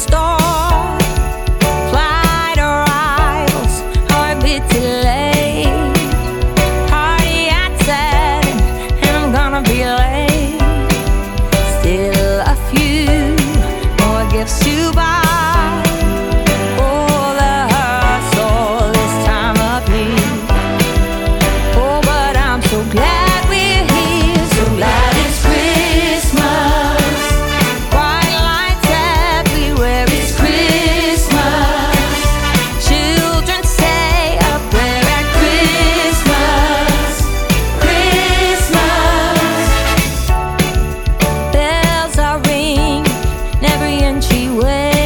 store. Flight arrivals are a bit delayed. Party at 7 and I'm gonna be late. Still a few more gifts to buy. Oh, the hustle this time of year. Oh, but I'm so glad we're here. So glad it's Christmas. Bright lights everywhere. It's Christmas. Children say a prayer at Christmas. Christmas. Bells are ringing in every entryway.